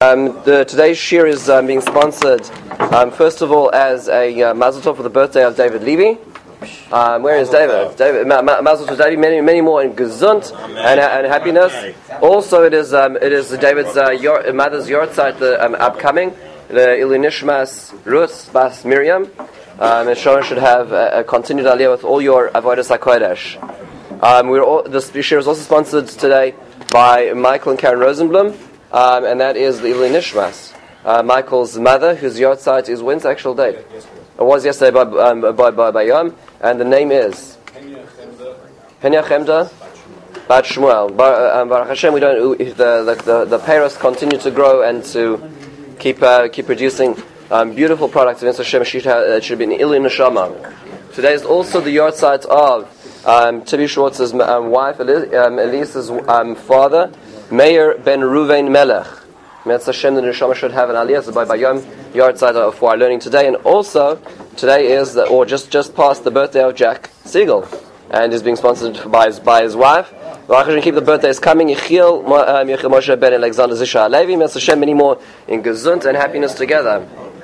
Today's shir is being sponsored, first of all, as a mazel tov for the birthday of David Levy. Where is David? Mazel tov to David. Many more in gesund and happiness. Also, it is David's mother's yortzeit, the upcoming, the Ilui Nishmas Rus Bas Miriam. And Sharon should have a continued aliyah with all your avodas hakodesh. This shir is also sponsored today by Michael and Karen Rosenblum, and that is the Ilui Nishmas. Michael's mother, whose yortzeit is when's the actual date? It was yesterday by Yom, and the name is Henya Chemda Bat Shmuel. Baruch Hashem, we don't. The peiros continue to grow and to keep producing beautiful products. It should be an Ilui Neshama. Today is also the yortzeit of Tibi Schwartz's wife, Elisa's father, Meir ben Ruvain Melech. Metz Hashem, the Neshama should have an aliyah. So by Yom yortzeit for our learning today, and also today is just past the birthday of Jack Siegel, and is being sponsored by his wife. Baruch Hashem, keep the birthdays coming. Yechiel Moshe ben Alexander Zisha Levi. Metz Hashem, many more in gesund and happiness together.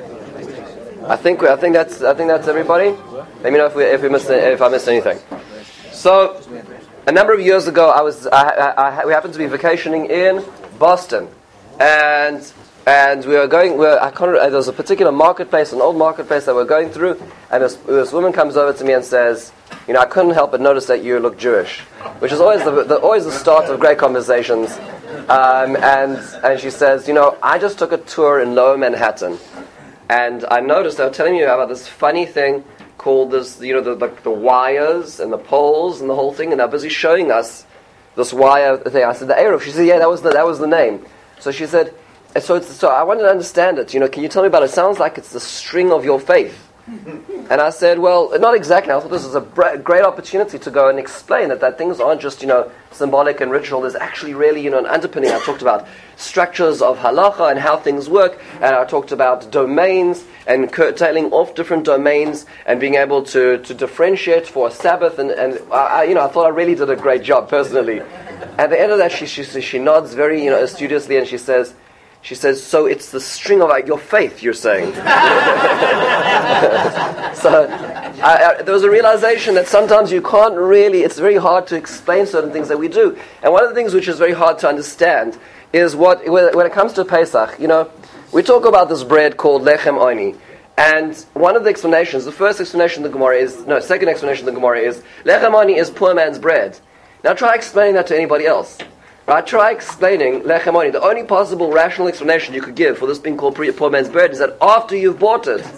I think that's everybody. Let me know if I missed anything. So, a number of years ago, we happened to be vacationing in Boston, and we were going. There was a particular marketplace, an old marketplace that we're going through, and this woman comes over to me and says, "I couldn't help but notice that you look Jewish," which is always the start of great conversations. And she says, "I just took a tour in Lower Manhattan, and I noticed they were telling me about this funny thing called this, the wires and the poles and the whole thing, and they're busy showing us this wire thing." I said, "The Eruv." She said, "Yeah, that was the name." So she said, "So I wanted to understand it. Can you tell me about it? It sounds like it's the string of your faith." And I said, "Well, not exactly. I thought this was a great opportunity to go and explain that things aren't just symbolic and ritual. There's actually really an underpinning." I talked about structures of halacha and how things work, and I talked about domains and curtailing off different domains and being able to differentiate for a Sabbath. And I thought I really did a great job personally. At the end of that, she nods very studiously, and she says, "So it's the string of your faith, you're saying?" So there was a realization that sometimes you can't really, it's very hard to explain certain things that we do. And one of the things which is very hard to understand is when it comes to Pesach, we talk about this bread called Lechem Oni. And one of the explanations, the first explanation of the Gemara second explanation of the Gemara is, Lechem Oni is poor man's bread. Now try explaining that to anybody else. Right, try explaining Lechem Oni. The only possible rational explanation you could give for this being called poor man's bread is that after you've bought it,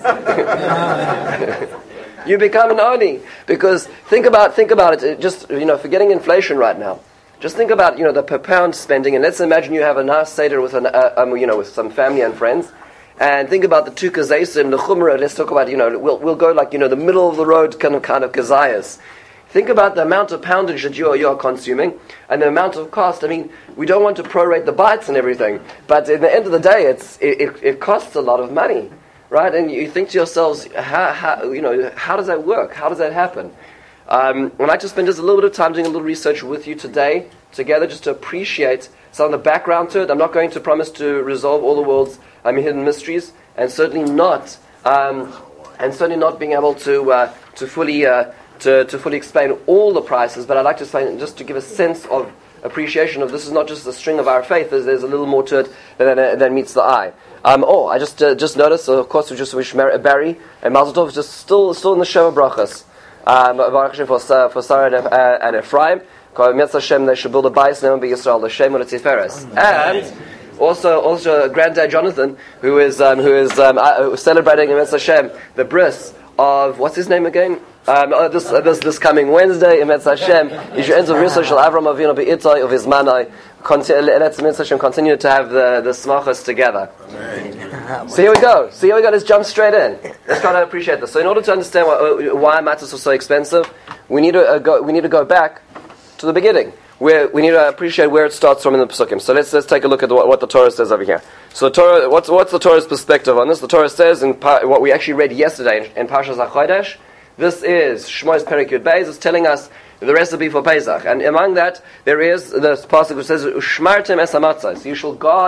you become an Oni. Because think about it. Just forgetting inflation right now. Just think about the per pound spending, and let's imagine you have a nice seder with with some family and friends, and think about the two kazaysim, the chumrah. Let's talk about we'll go the middle of the road kind of kazayas. Think about the amount of poundage that you are consuming and the amount of cost. I mean, we don't want to prorate the bites and everything, but at the end of the day, it costs a lot of money, right? And you think to yourselves, how does that work? How does that happen? I'd like to spend just a little bit of time doing a little research with you today, together, just to appreciate some of the background to it. I'm not going to promise to resolve all the world's hidden mysteries, and certainly not being able to fully explain all the prices, but I'd like to explain just to give a sense of appreciation of this is not just the string of our faith. There's a little more to it than meets the eye. I just noticed. Of course, we just wish Barry and Mazel Tov just still in the Shema Brachas. Baruch Hashem for Sarah and Ephraim. Metz Hashem, they should build a bayis ne'eman b'Yisrael, the Shem u'Tiferes. And also Granddad Jonathan, who is celebrating Metz Hashem the bris of what's his name again? This coming Wednesday, Metz Hashem, Yishu Enzo Risa Shel Avram Avinu Be'itai of his manai. Let's Metz Hashem continue to have the smachos together. So here we go. Let's jump straight in. Let's try to appreciate this. So in order to understand why matters are so expensive, we need to go back to the beginning. Where we need to appreciate where it starts from in the Pesukim. So let's take a look at what the Torah says over here. So Torah, what's the Torah's perspective on this? The Torah says in what we actually read yesterday in Parshas HaChodesh. This is Shmois Perek Yud Beis. It's telling us the recipe for Pesach, and among that there is the pasuk which says "Ushmartem es hamatzos." You shall guard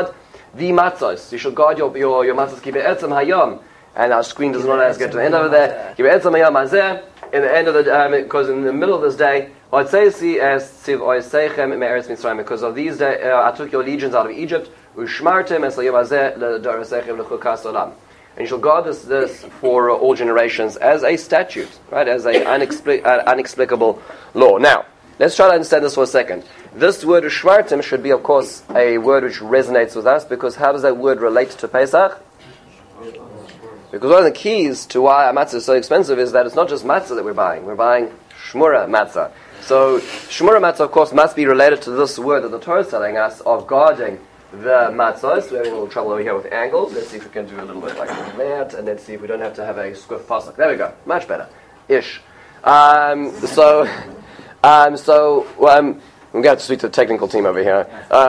the matzos. You should guard your matzos ki be'etzem hayom. And our screen does not let us get to the end over there. Ki be'etzem hayom hazeh. In the end of the because in the middle of this day, because of these days I took your legions out of Egypt. And you shall guard this for all generations as a statute, right? As an inexplicable law. Now, let's try to understand this for a second. This word Shmartim should be, of course, a word which resonates with us, because how does that word relate to Pesach? Because one of the keys to why our matzah is so expensive is that it's not just matzah that we're buying shmura matzah. So shmura matzah, of course, must be related to this word that the Torah is telling us of guarding the matzahs. We're having a little trouble over here with angles. Let's see if we can do a little bit like that, and let's see if we don't have to have a squiff pasuk. There we go. Much better. Ish. We're going to have to speak to the technical team over here.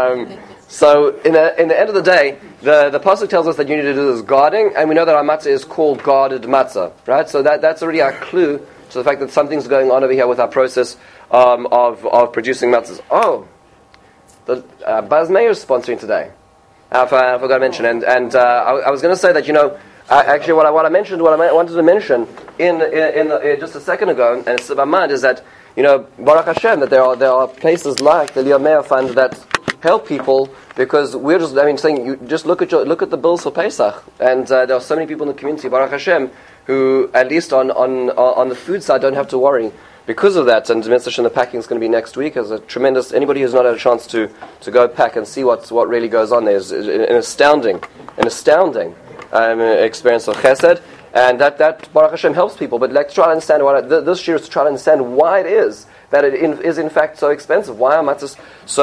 So in the end of the day, the pasuk tells us that you need to do this guarding, and we know that our matzah is called guarded matzah, right? So that's already our clue to the fact that something's going on over here with our process of producing matzahs. Oh, the Baz Meir is sponsoring today. I forgot to mention, and I was going to say that actually what I wanted to mention in just a second ago, and it's in my mind, is that Baruch Hashem, that there are places like the Liam Meir Fund that help people, because we're just saying you just look at the bills for Pesach, and there are so many people in the community, Baruch Hashem, who at least on the food side don't have to worry because of that. And the packing is going to be next week. As a tremendous, anybody who's not had a chance to go pack and see what really goes on there is an astounding experience of Chesed, and that Baruch Hashem helps people. But let's try to understand this year is to try to understand why it is that it is in fact so expensive. Why are matzahs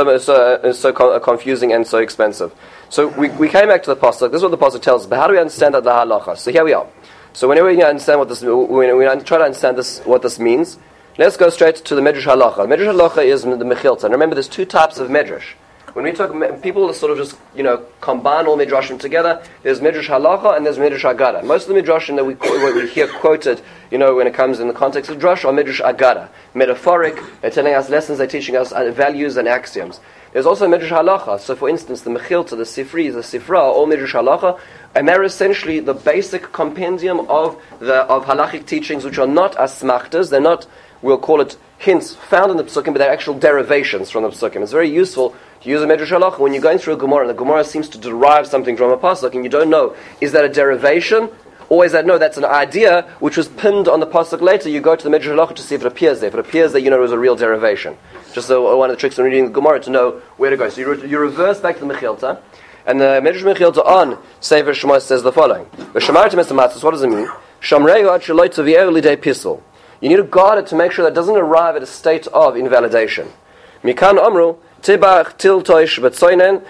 so confusing and so expensive? So we came back to the pasuk. This is what the pasuk tells us. But how do we understand that the halacha? So here we are. So whenever we understand what this, when we try to understand this, what this means, let's go straight to the Medrash Halacha. Medrash Halacha is the Mechilta. And remember, there's two types of Medrash. When we talk, people sort of just combine all Midrashim together. There's Medrash Halacha and there's Medrash Agada. Most of the Midrashim that we hear quoted, when it comes in the context of Drush, are Medrash Agada, metaphoric. They're telling us lessons. They're teaching us values and axioms. There's also Medrash Halacha. So, for instance, the Mechilta, the Sifri, the Sifra, are all Medrash Halacha, and they're essentially the basic compendium of halachic teachings, which are not asmachtas. They're not, we'll call it hints found in the Psukim, but they're actual derivations from the Psukim. It's very useful to use a Medrash Halacha when you're going through a Gemara, and the Gemara seems to derive something from a pasuk, and you don't know, is that a derivation? Or is that, no, that's an idea which was pinned on the pasuk later. You go to the Medrash Halacha to see if it appears there. If it appears there, it was a real derivation. Just one of the tricks when reading the Gemara to know where to go. So you reverse back to the Mechilta, and the Medrash Mechilta on Sefer Shema says the following: "V'shamartem es matzos." What does it mean? Shamrei ad sheloi tzaviyeu lidei pisel. You need to guard it to make sure that it doesn't arrive at a state of invalidation. Mikan amru tibach til toish betzoinen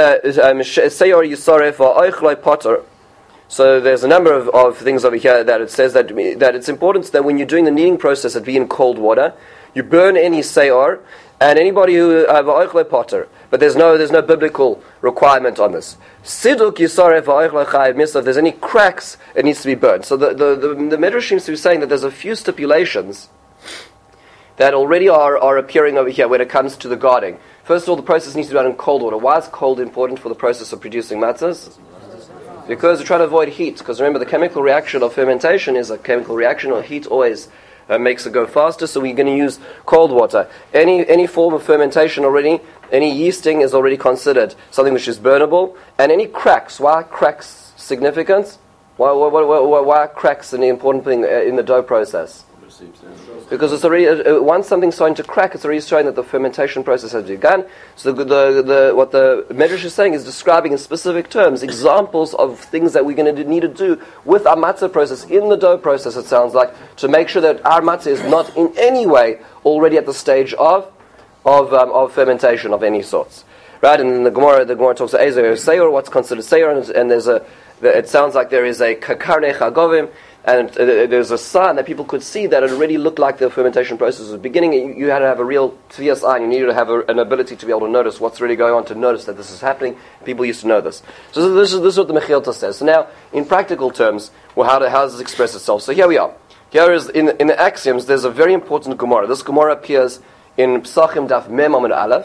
seyor yisoref va'oichloi potter. So there's a number of things over here that it says that it's important that when you're doing the kneading process, it be in cold water. You burn any seyor, and anybody who va'oichloi potter. But there's no biblical requirement on this. Siduk yisoref va'oichloi chayiv misla. If there's any cracks, it needs to be burned. So the Midrash seems to be saying that there's a few stipulations that already are appearing over here when it comes to the guarding. First of all, the process needs to be done in cold water. Why is cold important for the process of producing matzahs? Because we're trying to avoid heat. Because remember, the chemical reaction of fermentation is a chemical reaction, or heat always makes it go faster, so we're going to use cold water. Any form of fermentation already, any yeasting is already considered something which is burnable. And any cracks, why are cracks significant? Why are cracks an important thing in the dough process? Because it's already, once something's starting to crack, it's already showing that the fermentation process has begun. So what the Medrash is saying is describing in specific terms examples of things that we're going to need to do with our matzah process, in the dough process, it sounds like, to make sure that our matzah is not in any way already at the stage of fermentation of any sorts. Right? And the Gemara talks about Ezer Seyor, what's considered Seyor, and it sounds like there is a Kakarne Chagovim, and there's a sign that people could see that it already looked like the fermentation process was beginning. You had to have a real tvias eye. You needed to have an ability to be able to notice what's really going on, to notice that this is happening. People used to know this. So this is what the Mechilta says. So now, in practical terms, how does this express itself? So here we are. Here is, in the axioms, there's a very important Gemara. This Gemara appears in Psachim Daf Mem Amud Aleph,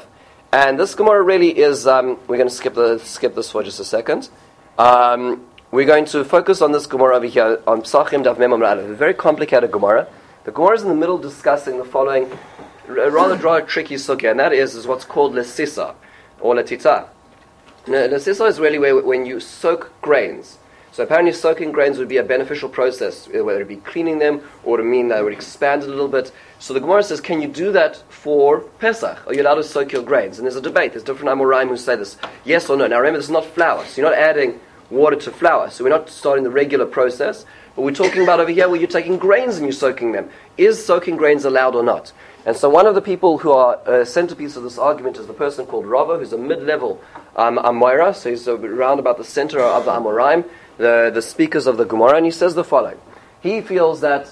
And this Gemara really is, we're going to skip this for just a second. We're going to focus on this Gemara over here, on Psachim Daf Mem Amud Aleph, a very complicated Gemara. The Gemara is in the middle discussing the following rather tricky sukkah, and that is what's called lesisa, or letita. Lesisa is really when you soak grains. So apparently soaking grains would be a beneficial process, whether it be cleaning them, or to mean that it would expand it a little bit. So the Gemara says, can you do that for Pesach? Are you allowed to soak your grains? And there's a debate. There's different Amoraim who say this, yes or no. Now remember, this is not flour, so you're not adding water to flour. So we're not starting the regular process, but we're talking about over here where you're taking grains and you're soaking them. Is soaking grains allowed or not? And so one of the people who are a centerpiece of this argument is the person called Rava, who's a mid-level Amoira, so he's around about the center of the Amoraim, the speakers of the Gemara, and he says the following. He feels that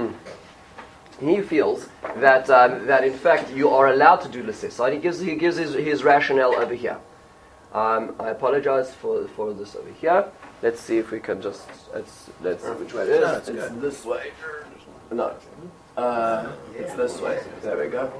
that in fact you are allowed to do lesisa. He gives his rationale over here. I apologize for this over here. Let's see if we can just let's see which way it is. No, it's good. this way. No. It's this way. There we go.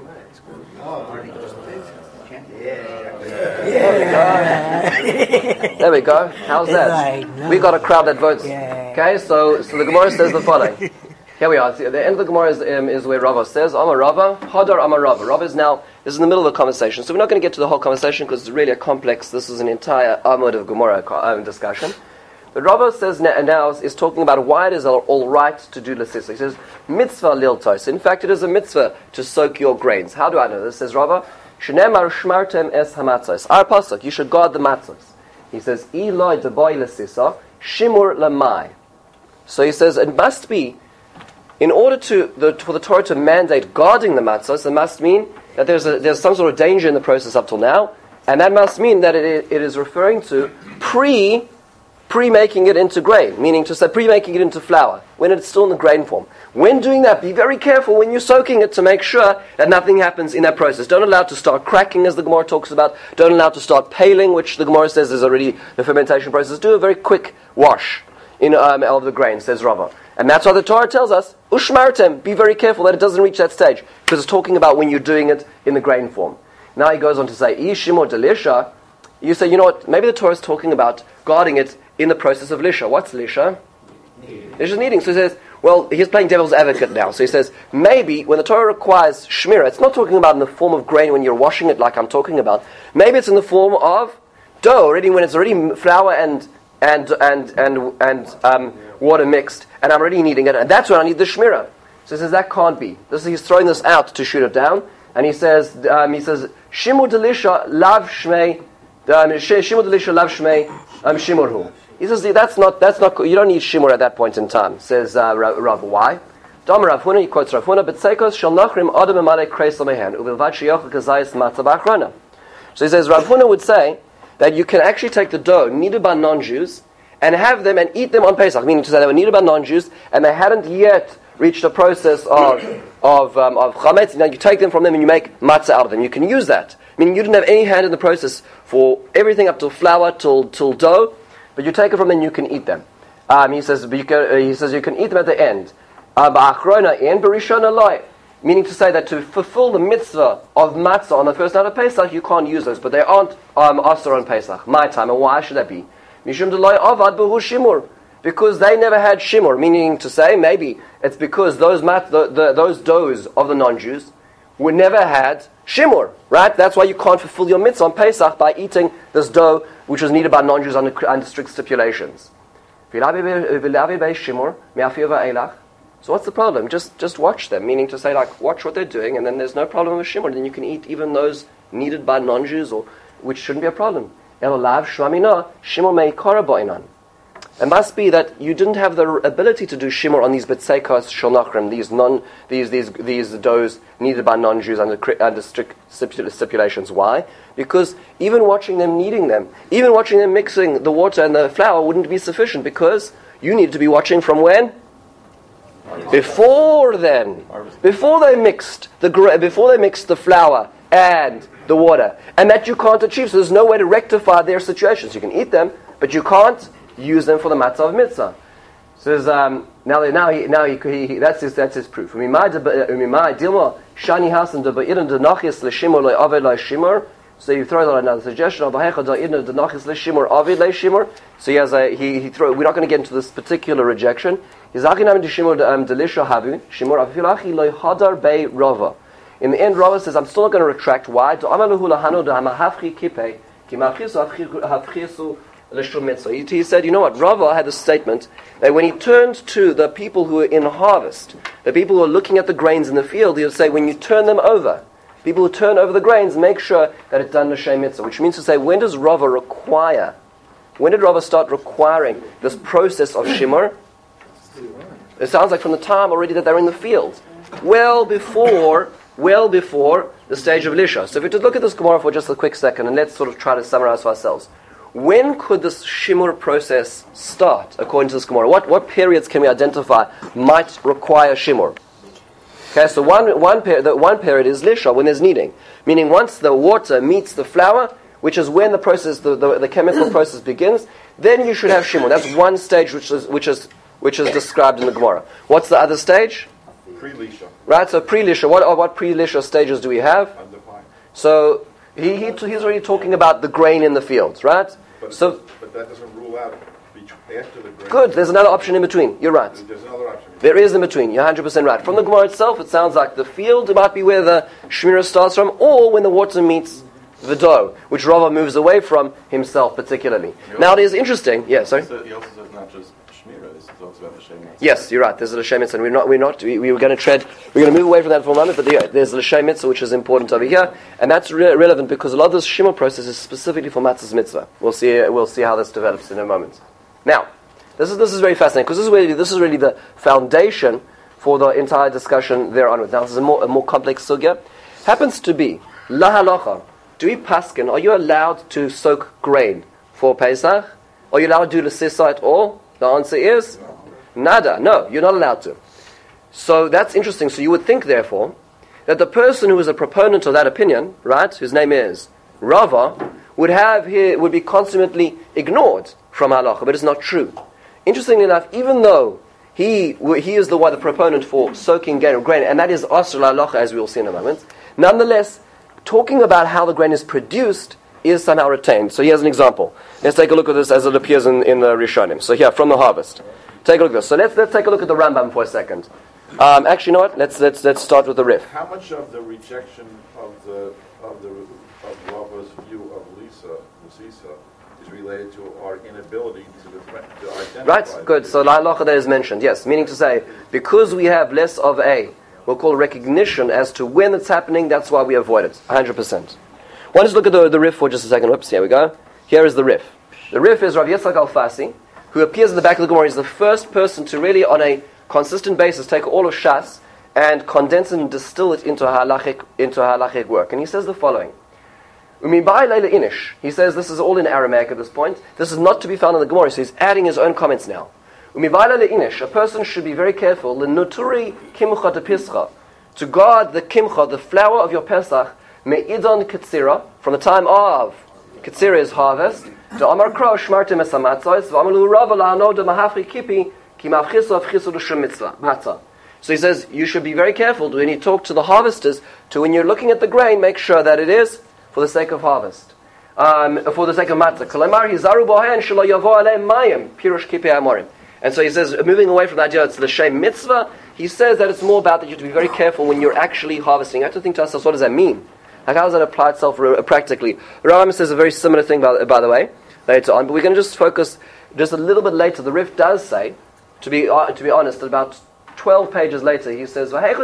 There we go. How's that? We got a crowd that votes. Okay, so the Gemara says the following. Here we are. The end of the Gemara is where Rava says, Amar Rava, Hadar Amar Rava. Rava is in the middle of the conversation, so we're not going to get to the whole conversation because it's really a complex. This is an entire Amud of Gemara discussion. But Rava says now is talking about why it is all right to do lesisa. He says, mitzvah liltos. In fact, it is a mitzvah to soak your grains. How do I know this? Says Rava, Shneimar shmartem es hamatzos. Our pasuk, you should guard the matzos. He says, Eloi deboy lesisa, shimur lamai. So he says, it must be, in order for the Torah to mandate guarding the matzos, it must mean that there's some sort of danger in the process up till now, and that must mean that it is referring to pre-making it into grain, meaning to say pre-making it into flour, when it's still in the grain form. When doing that, be very careful when you're soaking it to make sure that nothing happens in that process. Don't allow it to start cracking, as the Gemara talks about. Don't allow it to start paling, which the Gemara says is already the fermentation process. Do a very quick wash of the grain, says Rava. And that's why the Torah tells us, Ushmartem, be very careful that it doesn't reach that stage, because it's talking about when you're doing it in the grain form. Now he goes on to say, Ishim or Delisha, you say, you know what, maybe the Torah is talking about guarding it in the process of lisha. What's lisha? Lisha is kneading. So he says, well, he's playing devil's advocate now. So he says, maybe when the Torah requires shmira, it's not talking about in the form of grain when you're washing it like I'm talking about. Maybe it's in the form of dough, already when it's already flour and water mixed, and I'm already kneading it, and that's when I need the shmira. So he says that can't be. He's throwing this out to shoot it down, and he says, shimu delisha lav shmei, shimu delisha lav shmei shimurhu. He says that's not. You don't need shimur at that point in time. Says Rav. Why? Dam Rav Huna, he quotes Rav Huna, "B'tzeikos shel nachrim adam emalei kreis lamehen uvilvad sheyochel kazayis matzah b'achrona." So he says Rav Huna would say that you can actually take the dough kneaded by non-Jews and have them and eat them on Pesach, meaning to say they were kneaded by non-Jews and they hadn't yet reached the process of chametz. Now you take them from them and you make matzah out of them. You can use that. Meaning you didn't have any hand in the process for everything up till flour, till dough, but you take it from them and you can eat them. He says you can eat them at the end. Meaning to say that to fulfill the mitzvah of matzah on the first night of Pesach, you can't use those, but they aren't asur on Pesach. My time, and why should that be? Mishum delay avad behu shimur, because they never had shimur. Meaning to say, maybe it's because those doughs of the non-Jews were never had shimur, right? That's why you can't fulfill your mitzvah on Pesach by eating this dough, which was needed by non-Jews under strict stipulations. So what's the problem? Just watch them, meaning to say, like, watch what they're doing, and then there's no problem with shimur. Then you can eat even those needed by non-Jews, or which shouldn't be a problem. It must be that you didn't have the ability to do shimur on these betzeikos shonachrim, these doughs needed by non-Jews under strict stipulations. Why? Because even watching them kneading them, even watching them mixing the water and the flour wouldn't be sufficient, because you need to be watching from when? Before then, before they mixed the flour and the water, and that you can't achieve. So there's no way to rectify their situations. You can eat them, but you can't use them for the matzah of mitzvah. Says that's his proof. So you throw out another suggestion of so he has he throw. We're not going to get into this particular rejection. In the end, Rava says, I'm still not going to retract. Why? He said, you know what? Rava had a statement that when he turned to the people who were in harvest, the people who are looking at the grains in the field, he would say, when you turn them over, people who turn over the grains, make sure that it's done l'shem mitzvah, which means to say, when does Rava require? When did Rava start requiring this process of shimur? It sounds like from the time already that they're in the field, well before the stage of lisha. So if we just look at this Gemara for just a quick second, and let's sort of try to summarize for ourselves. When could this shimur process start, according to this Gemara? What periods can we identify might require shimur? Okay, so one period is lisha, when there's kneading, meaning once the water meets the flour, which is when the process, the chemical process begins, then you should have shimur. That's one stage which is described in the Gemara. What's the other stage? Pre-lisha. Right, so pre-lisha. What pre-lisha stages do we have? So he's already talking about the grain in the fields, right? But that doesn't rule out after the grain. Good, there's another option in between. You're right. There's another option. There is in between. You're 100% right. From the Gemara itself, it sounds like the field might be where the shmirah starts from, or when the water meets the dough, which Rava moves away from himself particularly. Now it is interesting. Yeah, sorry. He also says not just shmirah; it talks about the shem. Yes, you're right. There's a l'shem mitzvah, and we were going to move away from that for a moment, but there's a l'shem mitzvah which is important over here, and that's relevant because a lot of this shimur process is specifically for matzah's mitzvah. We'll see how this develops in a moment. Now, this is very fascinating because this is really the foundation for the entire discussion there onward. Now, this is a more complex sugya. Happens to be la halacha. Do we paskin? Are you allowed to soak grain for Pesach? Are you allowed to do l'sisa at all? The answer is nada. No, you're not allowed to. So that's interesting. So you would think, therefore, that the person who is a proponent of that opinion, right, whose name is Rava, would be consummately ignored from halacha, but it's not true. Interestingly enough, even though he is the proponent for soaking grain, and that is asr halacha, as we will see in a moment, nonetheless, talking about how the grain is produced is somehow retained. So here's an example. Let's take a look at this as it appears in the Rishonim. So here, from the harvest. Take a look at this. So let's take a look at the Rambam for a second. Actually, you know what? Let's start with the Rif. How much of the rejection of Rava's view of Lisa is related to our inability to identify? Right, good. So la halacha there is mentioned, yes. Meaning to say, because we have less of we'll call recognition as to when it's happening, that's why we avoid it, 100%. Why don't you look at the Rif for just a second. Whoops, here we go. Here is the Rif. The Rif is Rav Yitzchak Alfasi, who appears in the back of the Gemara. He's the first person to really, on a consistent basis, take all of Shas and condense it and distill it into halachic work. And he says the following. He says this is all in Aramaic at this point. This is not to be found in the Gemara, so he's adding his own comments now. A person should be very careful to guard the kimcha, the flour of your Pesach, me'idon ketzira, from the time of ketzira is harvest, to amar kro shmartim es hamatzos, v'amalu rava la'ano de mahafri kipi, ki mavchiso avchiso l'shem matzah. So he says, you should be very careful when you talk to the harvesters, to when you're looking at the grain, make sure that it is for the sake of harvest. For the sake of matzah. Kalamar hizaru bohen shelo yavo aleim mayim, pirush kipi amorim. And so he says, moving away from the idea it's l'shem mitzvah, he says that it's more about that you have to be very careful when you're actually harvesting. I have to think to ourselves, what does that mean? Like, how does that apply itself practically? Rambam says a very similar thing, by the way, later on, but we're going to just focus just a little bit later. The Rif does say, to be honest, that about 12 pages later, he says, let's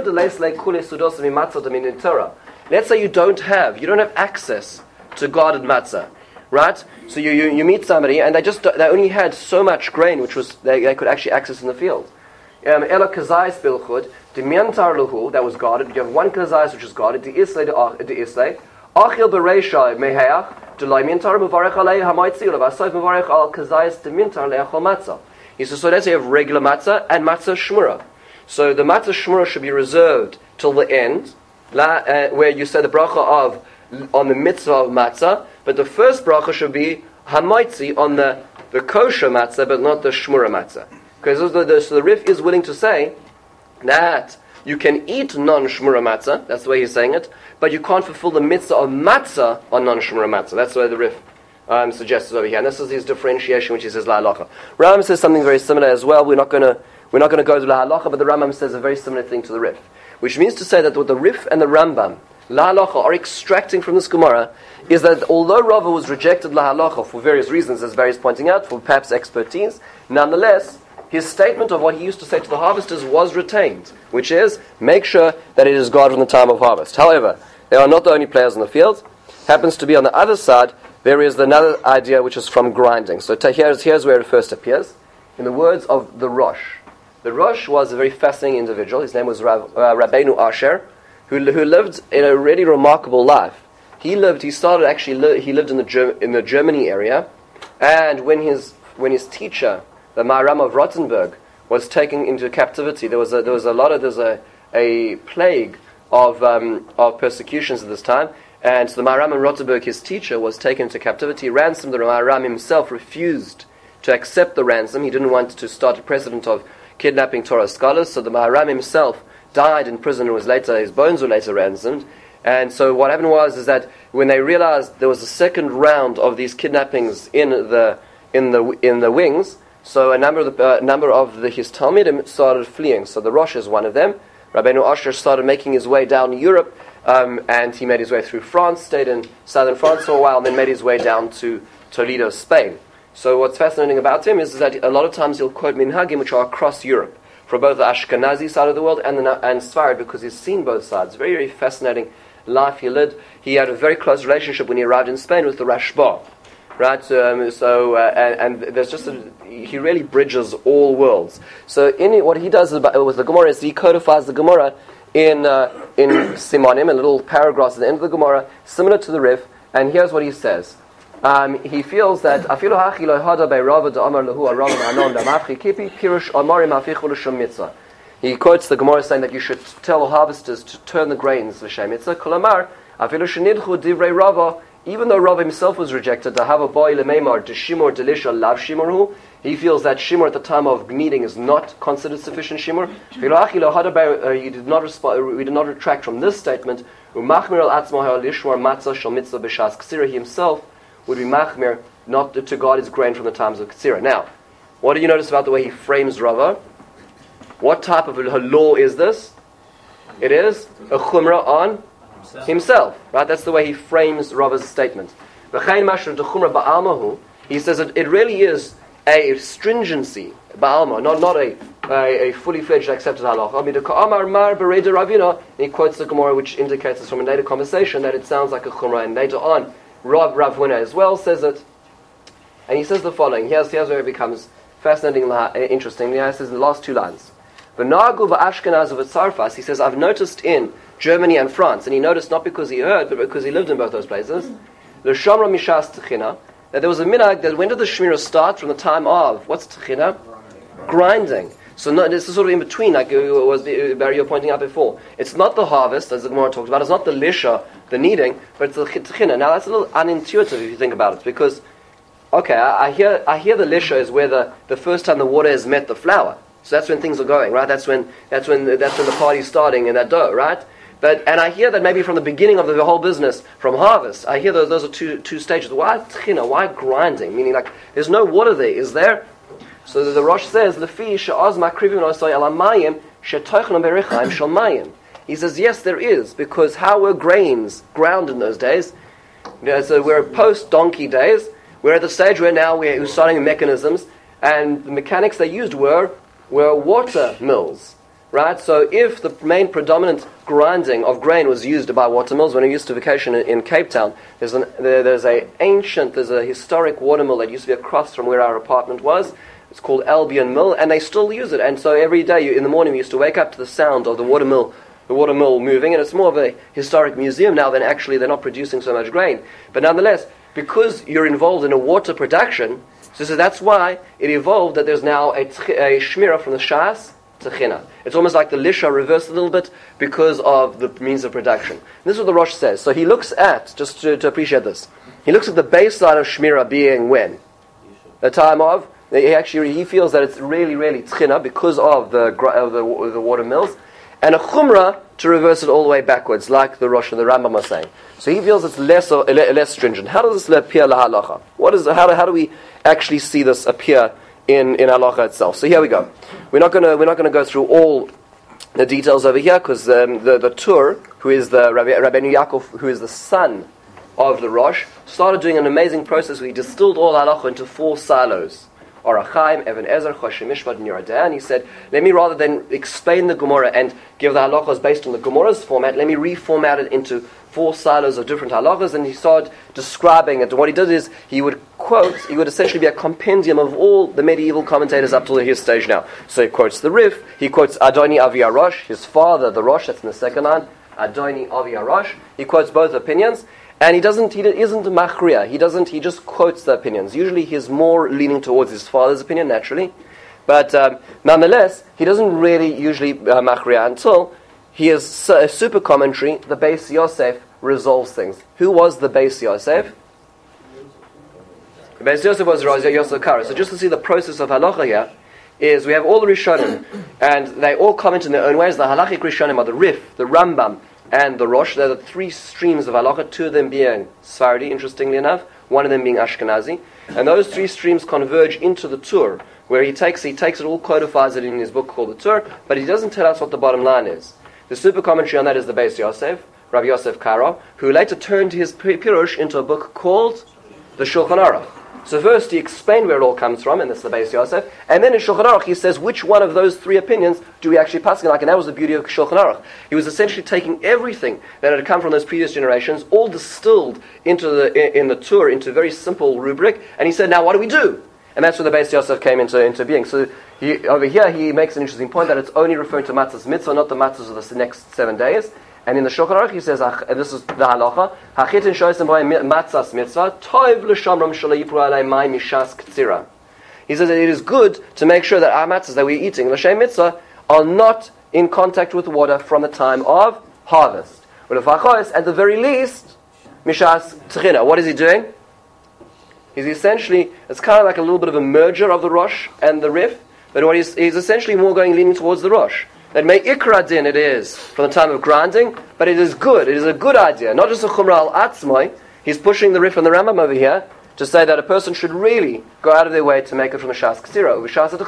say you don't have access to guarded matzah. Right? So you meet somebody and they only had so much grain which was they could actually access in the field. Ela kazais bilchud, the miantar luhu that was guarded. You have one kazais which is guarded. The islay, achil bereisha meheach, the lai miantar muvarech alei hamaitzi ulavasayv muvarech al kazais the miantar leachol matzah. He says, so let's say you have regular matzah and matzah shmura. So the matzah shmura should be reserved till the end, where you say the bracha on the mitzvah of matzah. But the first bracha should be hamaitzi on the kosher matzah, but not the shmura matzah. Because so the Rif is willing to say that you can eat non-shmura matzah, that's the way he's saying it, but you can't fulfill the mitzvah of matzah on non-shmura matzah. That's the way the Rif suggests over here. And this is his differentiation, which he says la halacha. Rambam says something very similar as well. We're not going to go to la halacha, but the Rambam says a very similar thing to the Rif, which means to say that what the Rif and the Rambam, la halacha, are extracting from this Gemara is that although Rava was rejected la halacha for various reasons, as Barry's pointing out, for perhaps expertise, nonetheless, his statement of what he used to say to the harvesters was retained, which is, make sure that it is God from the time of harvest. However, they are not the only players in the field. Happens to be on the other side, there is another idea which is from grinding. So here's where it first appears, in the words of the Rosh. The Rosh was a very fascinating individual. His name was Rabbeinu Asher, who lived in a really remarkable life. He lived in the Germany area, and when his teacher, the Maharam of Rottenburg, was taken into captivity, there was a plague of persecutions at this time, and so the Maharam of Rottenburg, his teacher, was taken into captivity, ransomed. The Maharam himself refused to accept the ransom. He didn't want to start a precedent of kidnapping Torah scholars, so the Maharam himself died in prison and his bones were later ransomed. And so what happened is that when they realized there was a second round of these kidnappings in the wings, so a number of his Talmidim started fleeing. So the Rosh is one of them. Rabbeinu Asher started making his way down Europe, and he made his way through France, stayed in southern France for a while, and then made his way down to Toledo, Spain. So what's fascinating about him is that a lot of times he'll quote minhagim which are across Europe, for both the Ashkenazi side of the world and Sfarad, because he's seen both sides. Very, very fascinating life he lived. He had a very close relationship when he arrived in Spain with the Rashba. Right, and there's he really bridges all worlds. So what he does with the Gemara is he codifies the Gemara in Simonim, in little paragraphs at the end of the Gemara, similar to the Rif. And here's what he says. He feels that he quotes the Gemara saying that you should tell harvesters to turn the grains l'shem mitzvah. Kolamar afilu shenidchu divrei Rava. Even though Rav himself was rejected, to have a boy lemeimar to shimur delisha lav shimurhu, he feels that shimur at the time of kneading is not considered sufficient shimur. We did not retract from this statement. Umachmir al atzmo lishmar matzah shel mitzvah b'shas ksira. He himself would be machmir not to guard his grain from the times of ksira. Now, what do you notice about the way he frames Rava? What type of a law is this? It is a chumrah on himself, right? That's the way he frames Rava's statement. He says that it really is a stringency, ba'alma, not a fully fledged accepted halacha. And he quotes the Gemara, which indicates this from a later conversation that it sounds like a chumrah, and later on Rav Huna as well says it. And he says the following. Here's where it becomes fascinating, interesting. He says in the last two lines. He says, I've noticed in Germany and France, and he noticed not because he heard, but because he lived in both those places, that there was a minhag that when did the Shemira start? From the time of, what's Tchina? Grinding. So this is sort of in between, like Barry you were pointing out before. It's not the harvest, as the Gemara talked about, it's not the lisha, the kneading, but it's the Tchina. Now that's a little unintuitive if you think about it, because, okay, I hear the lisha is where the first time the water has met the flour. So that's when things are going, right? That's when the party's starting in that dough, right? And I hear that maybe from the beginning of the whole business, from harvest, I hear those are two stages. Why tchina? Why grinding? Meaning like there's no water there, is there? So the Rosh says, "Lefi she'az makrivim nosay alamayim shetoichnam berichaim shalmayim." He says, yes, there is, because how were grains ground in those days? So we're post-donkey days. We're at the stage where now we're starting mechanisms, and the mechanics they used were water mills, right? So if the main predominant grinding of grain was used by water mills, when I used to vacation in Cape Town, there's a historic water mill that used to be across from where our apartment was. It's called Albion Mill, and they still use it. And so every day in the morning we used to wake up to the sound of the water mill moving, and it's more of a historic museum now than actually they're not producing so much grain. But nonetheless, because you're involved in a water production, so that's why it evolved that there's now a shmira from the shas to china. It's almost like the lisha reversed a little bit because of the means of production. And this is what the Rosh says. So he looks at, just to appreciate this, he looks at the baseline of shmira being when? The time of, he feels that it's really, really tchina because of the water mills. and a chumrah to reverse it all the way backwards, like the Rosh and the Rambam are saying. So he feels it's less stringent. How does this appear lahalacha? How do we actually see this appear in halacha itself? So here we go. We're not going to go through all the details over here, because the Tur, who is the Rabbeinu Yaakov, who is the son of the Rosh, started doing an amazing process where he distilled all halacha into 4 silos. Orach Chaim, Even Ezer, Choshen Mishpat, and Yoredan. He said, let me rather than explain the Gemara and give the halachas based on the Gemara's format, let me reformat it into 4 silos of different halachas, and he started describing it. And what he did is, he would essentially be a compendium of all the medieval commentators up to his stage now. So he quotes the Rif, he quotes Adoni Avi Arosh, his father, the Rosh, that's in the second line, Adoni Avi Arosh. He quotes both opinions. And he isn't machriya. He just quotes the opinions. Usually he's more leaning towards his father's opinion, naturally. But nonetheless, he doesn't really usually machriya until he is a super commentary. The Beis Yosef resolves things. Who was the Beis Yosef? The Beis Yosef was Rav Yosef Karo. So just to see the process of halacha here, is we have all the Rishonim, and they all comment in their own ways. The halachic Rishonim are the Rif, the Rambam, and the Rosh. They're the 3 streams of halacha, 2 of them being Sephardi, interestingly enough, 1 of them being Ashkenazi. And those 3 streams converge into the Tur, where he takes it all, codifies it in his book called the Tur, but he doesn't tell us what the bottom line is. The super commentary on that is the Beis Yosef, Rav Yosef Karo, who later turned his Pirush into a book called the Shulchan Aruch. So first he explained where it all comes from, and that's the Beis Yosef, and then in Shulchan Aruch he says which one of those 3 opinions do we actually pass like, and that was the beauty of Shulchan Aruch. He was essentially taking everything that had come from those previous generations, all distilled in the Tur, into a very simple rubric, and he said, now what do we do? And that's where the Beis Yosef came into being. So over here he makes an interesting point that it's only referring to matzahs mitzvah, not the matzahs of the next 7 days. And in the Shulchan Aruch he says, this is the halacha, Hachitin shoysim b'ay matzas mitzvah, toiv l'shamram shelo yipru alei mai mishas k'tzira. He says that it is good to make sure that our matzahs that we're eating, l'shem mitzvah, are not in contact with water from the time of harvest. But at the very least, mishas t'china. What is he doing? He's essentially, it's kind of like a little bit of a merger of the Rosh and the Rif, but what he's essentially more leaning towards the Rosh. That may ikra din it is from the time of grinding, but it is good. It is a good idea. Not just a chumrah al atzmai. He's pushing the Rif and the Rambam over here to say that a person should really go out of their way to make it from the shas k'tzira.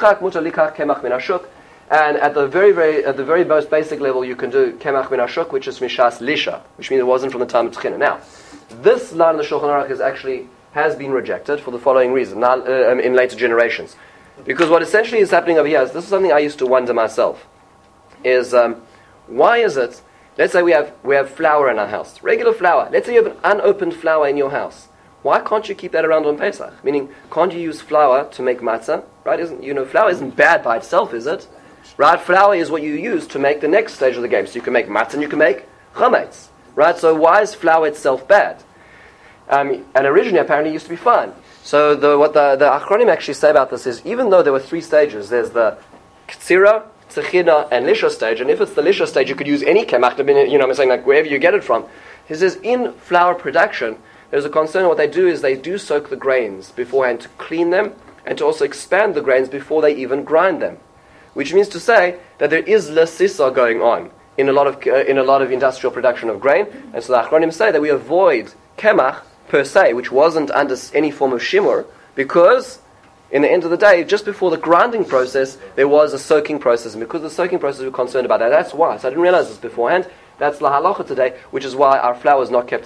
And at the very most basic level, you can do kemach min hashuk, which is mishas lisha, which means it wasn't from the time of tchina. Now, this line of the Shulchan Aruch has been rejected for the following reason in later generations, because what essentially is happening over here is, this is something I used to wonder myself. Is why is it, let's say we have flour in our house, regular flour, let's say you have an unopened flour in your house, why can't you keep that around on Pesach? Meaning, can't you use flour to make matzah? Right? Flour isn't bad by itself, is it? Right? Flour is what you use to make the next stage of the game. So you can make matzah and you can make chametz. Right? So why is flour itself bad? And originally apparently it used to be fine. So what the Achronim actually say about this is, even though there were 3 stages, there's the k'tzira, tzechina, and lisha stage, and if it's the lisha stage, you could use any kemach, I'm saying, like, wherever you get it from. He says, in flour production, there's a concern. What they do is they do soak the grains beforehand to clean them, and to also expand the grains before they even grind them. Which means to say that there is lesisa going on in a lot of industrial production of grain, and so the Achronim say that we avoid kemach per se, which wasn't under any form of shimur, because in the end of the day, just before the grinding process, there was a soaking process. And because of the soaking process, we're concerned about that. That's why. So I didn't realize this beforehand. That's la halacha today, which is why our flour is not kept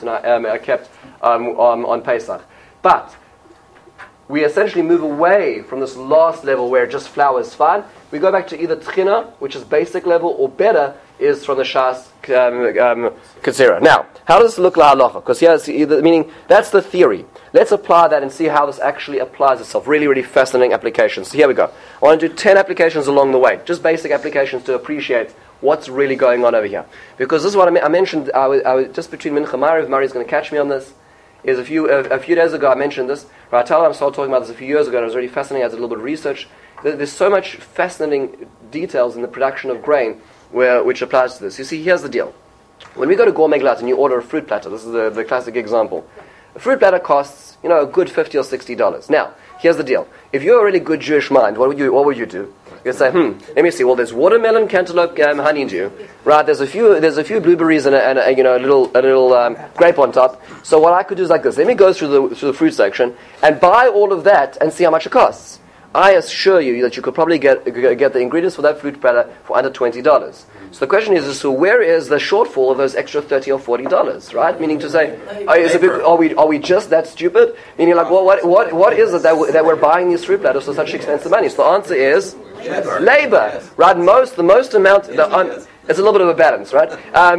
on Pesach. But we essentially move away from this last level where just flour is fine. We go back to either tchina, which is basic level, or better, is from the shas katzira. Now, how does this look la halacha? Because meaning that's the theory. Let's apply that and see how this actually applies itself. Really, really fascinating applications. So here we go. I want to do 10 applications along the way. Just basic applications to appreciate what's really going on over here. Because this is what I mentioned, I was just between Mincha Mariv, Mari's going to catch me on this, is a few days ago I mentioned this. I started talking about this a few years ago, and it was really fascinating. I did a little bit of research. There's so much fascinating details in the production of grain which applies to this. You see, here's the deal. When we go to Gourmet Glatt and you order a fruit platter, this is the classic example. A fruit platter costs, a good $50 or $60. Now, here's the deal. If you're a really good Jewish mind, what would you do? You say, let me see. Well, there's watermelon, cantaloupe, honeydew, right? There's a few blueberries and a little grape on top. So what I could do is like this. Let me go through the fruit section and buy all of that and see how much it costs. I assure you that you could probably get the ingredients for that fruit platter for under $20. So the question is, so where is the shortfall of those extra $30 or $40? Right? Meaning to say, are we just that stupid? Meaning like, well, what is it that we're buying these fruit platters for such expensive money? So the answer is labor. Right? The most amount. It's a little bit of a balance, right?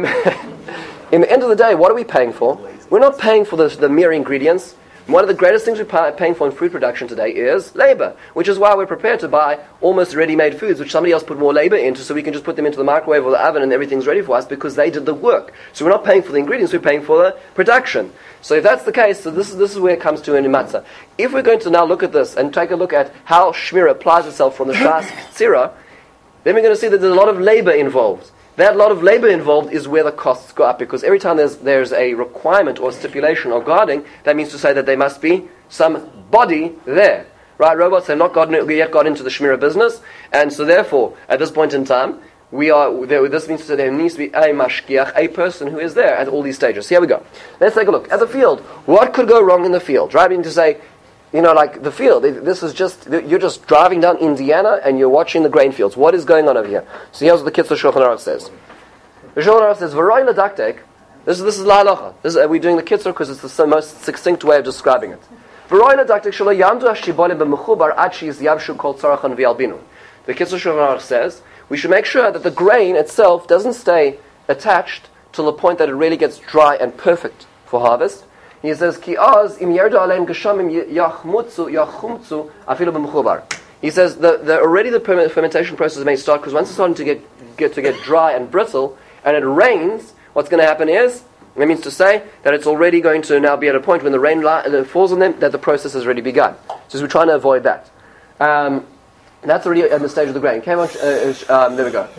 In the end of the day, what are we paying for? We're not paying for the mere ingredients. One of the greatest things we're paying for in food production today is labor, which is why we're prepared to buy almost ready-made foods, which somebody else put more labor into, so we can just put them into the microwave or the oven and everything's ready for us because they did the work. So we're not paying for the ingredients, we're paying for the production. So if that's the case, so this is where it comes to in matzah. If we're going to now look at this and take a look at how Shmira applies itself from the Shas Tzira, then we're going to see that there's a lot of labor involved. That lot of labor involved is where the costs go up, because every time there's a requirement or stipulation or guarding, that means to say that there must be some body there. Right? Robots have not yet got into the Shmira business, and so therefore, at this point in time, this means to say there needs to be a mashgiach, a person who is there at all these stages. So here we go. Let's take a look. At the field, what could go wrong in the field? Right? I mean to say, like the field, this is you're just driving down Indiana and you're watching the grain fields. What is going on over here? So here's what the Kitzur Shulchan Aruch says. The Shulchan Aruch says, V'roi l'daktek, this is la halacha. We're doing the Kitzur because it's the most succinct way of describing it. V'roi l'daktek shelo yamdu hashibole b'mechubar ad sheyizyavshu kol tzarachan v'yalbinu. The Kitzur Shulchan Aruch says, we should make sure that the grain itself doesn't stay attached till the point that it really gets dry and perfect for harvest. He says, Ki az im yerdu aleim geshamim yachumtzu afilu b'mechubar. He says already the fermentation process may start, because once it's starting to get dry and brittle, and it rains, what's going to happen is, that means to say that it's already going to now be at a point when the rain falls on them, that the process has already begun. So we're trying to avoid that. That's already at the stage of the grain. There we go.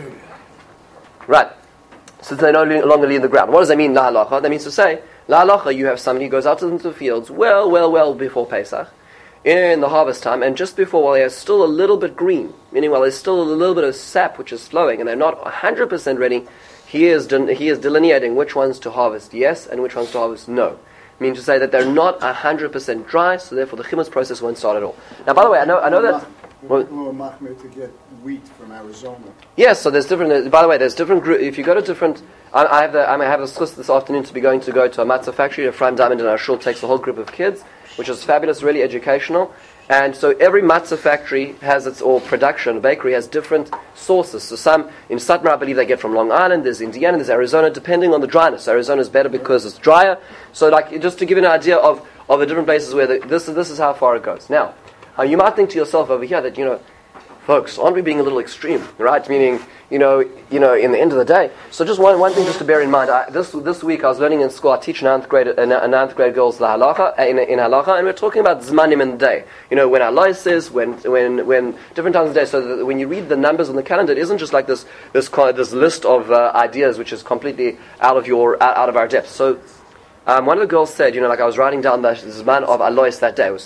Right. So they no longer leave the ground. What does that mean, la halacha? That means to say, la halacha, you have somebody who goes out into the fields well before Pesach, in the harvest time, and just before, while they're still a little bit green, meaning while there's still a little bit of sap which is flowing, and they're not 100% ready, he is delineating which ones to harvest yes, and which ones to harvest no. Meaning to say that they're not 100% dry, so therefore the chimus process won't start at all. Now, by the way, I know that... More machmir to get wheat from Arizona. Yes, so there's different. By the way, there's different group. If you go to different, I have the schus this afternoon to go to a matzah factory. Ephraim Diamond in our shul takes a whole group of kids, which is fabulous, really educational. And so every matzah factory or production bakery has different sources. So some in Satmar, I believe they get from Long Island. There's Indiana, there's Arizona, depending on the dryness. Arizona is better because it's drier. So, like, just to give you an idea of the different places where this is how far it goes. Now, you might think to yourself over here that, folks, aren't we being a little extreme, right? Meaning, in the end of the day. So just one thing just to bear in mind. This week I was learning in school. I teach ninth grade girls la halacha in halacha, and we're talking about zmanim in the day. When Alois is, when different times of the day. So that when you read the numbers on the calendar, it isn't just like this list of ideas which is completely out of our depth. So. One of the girls said, like I was writing down the zman of Alois that day. It was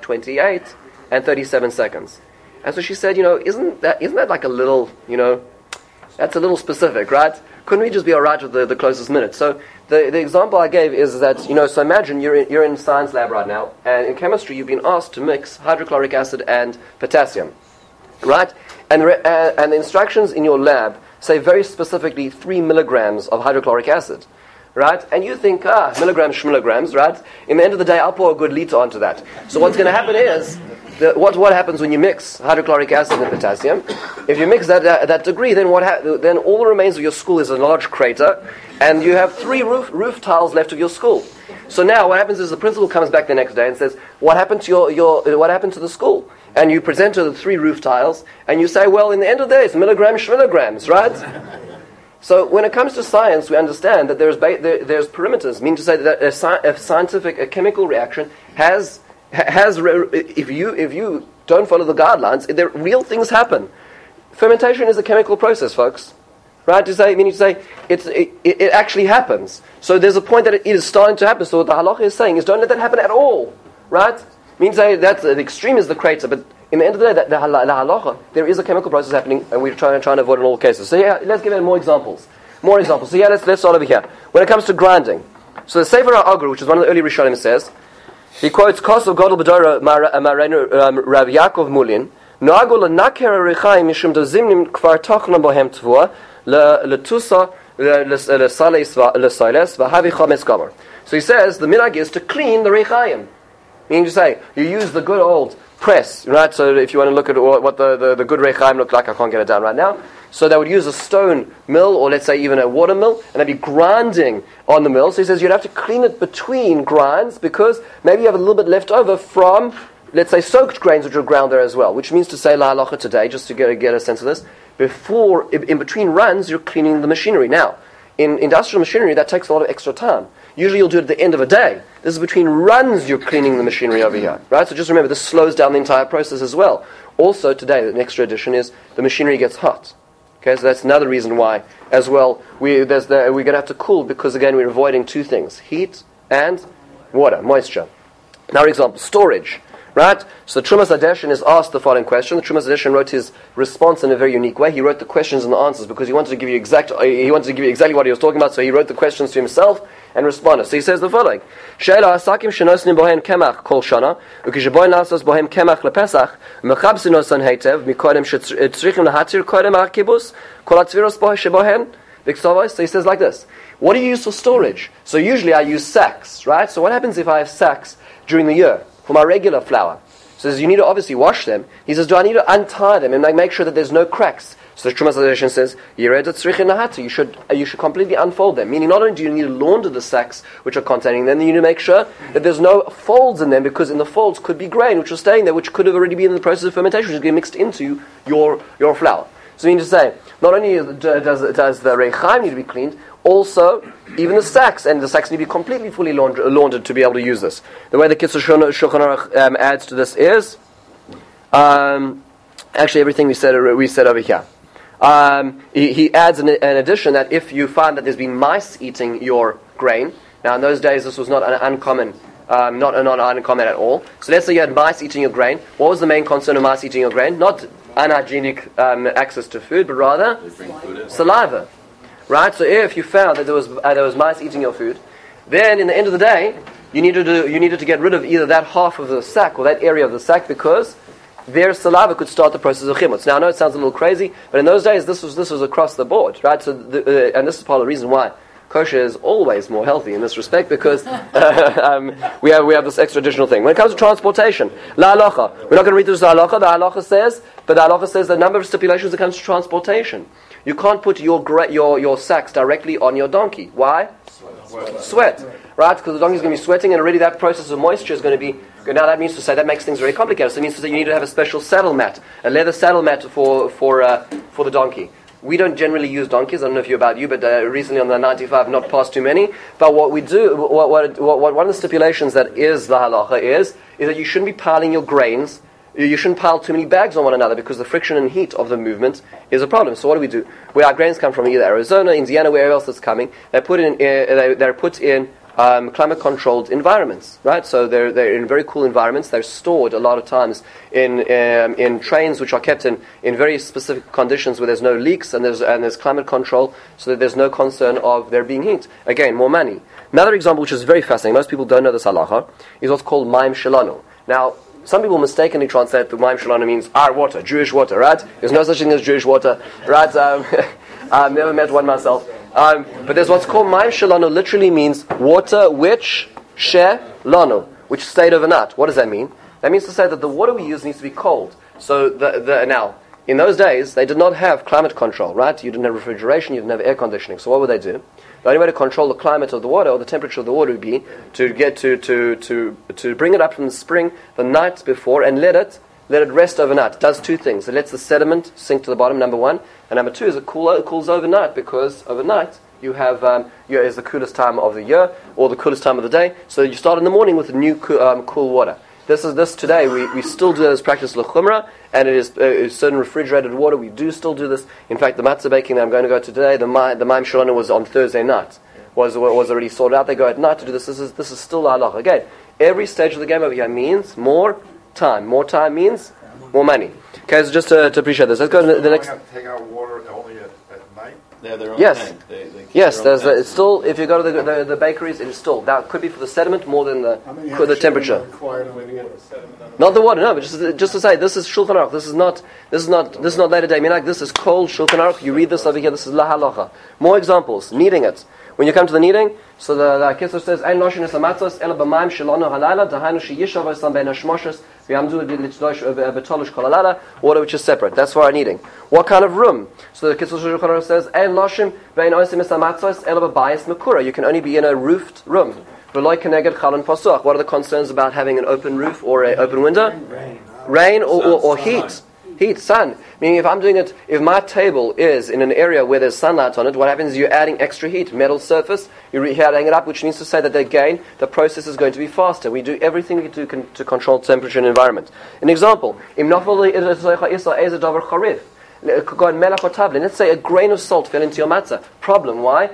5:28 and 37 seconds. And so she said, isn't that like a little, that's a little specific, right? Couldn't we just be alright with the closest minute? So the example I gave is that, so imagine you're in science lab right now, and in chemistry you've been asked to mix hydrochloric acid and potassium, right? And the instructions in your lab say very specifically 3 milligrams of hydrochloric acid. Right? And you think, milligrams, schmilligrams, right? In the end of the day, I'll pour a good liter onto that. So what's going to happen is, what happens when you mix hydrochloric acid and potassium? If you mix that degree, then then all that remains of your school is a large crater, and you have 3 roof tiles left of your school. So now what happens is the principal comes back the next day and says, what happened to what happened to the school? And you present her the 3 roof tiles, and you say, well, in the end of the day, it's milligrams, schmilligrams, right? So when it comes to science, we understand that there's perimeters, meaning to say that a chemical reaction has if you don't follow the guidelines, real things happen. Fermentation is a chemical process, folks. Right? Meaning to say it actually happens. So there's a point that it is starting to happen. So what the halacha is saying is don't let that happen at all. Right? Means that the extreme is the crater, but in the end of the day, the halacha, there is a chemical process happening, and we're trying to avoid in all cases. So yeah, let's give it more examples. So yeah, let's start over here. When it comes to grinding, so the Sefer HaAgur, which is one of the early Rishonim, says, he quotes Kosov Gadol B'Dora Rav Yaakov Mulin, Noagol Naker Rechaim Mishum Dozimnim Kvar Tochna Bohem Tvua Letusa Lesailes Vahavi Chametz Gomer. So he says the minhag is to clean the Rechaim. Meaning to say, you use the good old press, right? So if you want to look at what the good Rechaim look like, I can't get it down right now. So they would use a stone mill, or let's say even a water mill, and they'd be grinding on the mill. So he says you'd have to clean it between grinds, because maybe you have a little bit left over from, let's say, soaked grains which are ground there as well. Which means to say, la halacha today, just to get a sense of this, before, in between runs, you're cleaning the machinery. Now, in industrial machinery, that takes a lot of extra time. Usually you'll do it at the end of a day. This is between runs you're cleaning the machinery over here, right? So just remember, this slows down the entire process as well. Also today, the extra addition is the machinery gets hot. Okay, so that's another reason why, as well, we're going to have to cool, because again, we're avoiding two things: heat and water, moisture. Now, for example, storage. Right? So Trumas Hadeshin is asked the following question. The Trumas Hadeshin wrote his response in a very unique way. He wrote the questions and the answers because he wanted to give you exactly what he was talking about. So he wrote the questions to himself and responded. So he says the following: Sheila asakim shenosnim bohen kemach kol shana, ukishboin nasos bohem kemach lepesach, mechabsin nosan heitev mikodem shetzrichim lahatir kodem akibus kol atzviros bohe shebohen. So he says like this: what do you use for storage? So usually I use sacks, right? So what happens if I have sacks during the year for my regular flour? So he says, you need to obviously wash them. He says, do I need to untie them and make sure that there's no cracks? So the Trumas Hadeshin says, you should completely unfold them. Meaning, not only do you need to launder the sacks which are containing them, you need to make sure that there's no folds in them, because in the folds could be grain which was staying there, which could have already been in the process of fermentation, which is getting mixed into your flour. So you need to say, not only does the Rechaim need to be cleaned, also even the sacks, and the sacks need to be completely fully laundered to be able to use this. The way the Kitzur Shulchan Aruch adds to this is actually everything we said over here. He adds an addition that if you find that there's been mice eating your grain, now in those days this was not uncommon. Not uncommon at all. So let's say you had mice eating your grain. What was the main concern of mice eating your grain? Not unhygienic access to food, but rather saliva. Right? So if you found that there was mice eating your food, then in the end of the day, you needed to get rid of either that half of the sack or that area of the sack, because their saliva could start the process of chimutz. Now I know it sounds a little crazy, but in those days this was across the board, right? So and this is part of the reason why kosher is always more healthy in this respect, because we have this extra additional thing. When it comes to transportation, la halacha, we're not going to read through the halacha. The halacha says the number of stipulations that comes to transportation. You can't put your sacks directly on your donkey. Why? Sweat. Right? Because the donkey is going to be sweating, and already that process of moisture is going to be. Now that means to say that makes things very complicated. So it means to say you need to have a special saddle mat, a leather saddle mat for the donkey. We don't generally use donkeys. I don't know if about you, but recently on the 95, not past too many. But what we do, what one of the stipulations that is the halacha is that you shouldn't be piling your grains. You shouldn't pile too many bags on one another, because the friction and heat of the movement is a problem. So what do we do? Where our grains come from, either Arizona, Indiana, wherever else it's coming, they're put in climate-controlled environments, right? So they're in very cool environments. They're stored a lot of times in trains which are kept in very specific conditions where there's no leaks and there's climate control, so that there's no concern of there being heat. Again, more money. Another example which is very fascinating, most people don't know this halacha, is what's called Maim Shelanu. Now, some people mistakenly translate the Maim Shelanu means our water, Jewish water, right? There's no such thing as Jewish water, right? I've never met one myself. But there's what's called Maim Shelanu, literally means water which lanu, which stayed overnight. What does that mean? That means to say that the water we use needs to be cold. So now, in those days, they did not have climate control, right? You didn't have refrigeration, you didn't have air conditioning. So what would they do? The only way to control the climate of the water, or the temperature of the water, would be to get to bring it up from the spring the night before and let it rest overnight. It does two things. It lets the sediment sink to the bottom, number one, and number two is it cools overnight, because overnight you have is the coolest time of the year or the coolest time of the day. So you start in the morning with the new cool water. This today we still do this practice l'chumra, and it is certain refrigerated water. We do still do this. In fact, the matzah baking that I'm going to go to today, the Maim Shelanu was on Thursday night. Was already sorted out. They go at night to do this. This is still halach. Again, every stage of the game over here means more time. More time means More money. Okay, so just to appreciate this, let's go to the next. Have to take out water only at night? They have their own Yes. tank. They keep Yes, their own tank. it's still, if you go to the bakeries, it's still, that could be for the sediment more than the temperature. Not the water, no, but just to say, this is Shulchan Aruch. This is not later day. I mean, like, this is cold Shulchan Aruch. You read this over here. This is La Halacha. More examples. Kneading it. When you come to the kneading, so the Kitzur says, "Ein noshin es amatzos ela b'mayim shelanu halala dahanu sheyishav esam bein hashmoshes v'yamdu litzdosh betolish kol halala." Water which is separate. That's for our kneading. What kind of room? So the Kitzur Shulchan Aruch says, "Ein noshin vein oisim es amatzos ela b'bayis mekura." You can only be in a roofed room. V'loy keneged chalon pasuach. What are the concerns about having an open roof or an open window? Rain or heat. Heat, sun. Meaning if my table is in an area where there's sunlight on it, what happens is you're adding extra heat, metal surface, you're heating it up, which means to say that again, the process is going to be faster. We do everything we can do to control temperature and environment. An example, let's say a grain of salt fell into your matzah. Problem, why?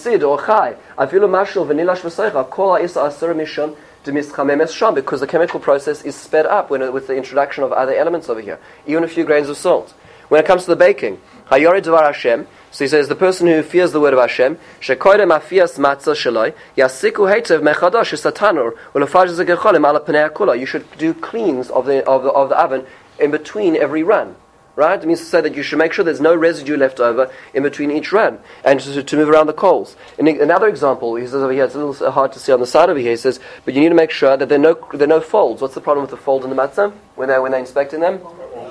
Because the chemical process is sped up with the introduction of other elements over here. Even a few grains of salt. When it comes to the baking, Hayori Devar Hashem, so he says the person who fears the word of Hashem, Shekoidem afias matzah sheloi, Yasiku heitev mechadash satanur, ulafaj zegecholim ala pnei hakula. You should do cleans of the oven in between every run. Right? It means to say that you should make sure there's no residue left over in between each run, and to move around the coals. Another example, he says over here, it's a little hard to see on the side over here, he says, but you need to make sure that there are no folds. What's the problem with the fold in the matzah when they're inspecting them?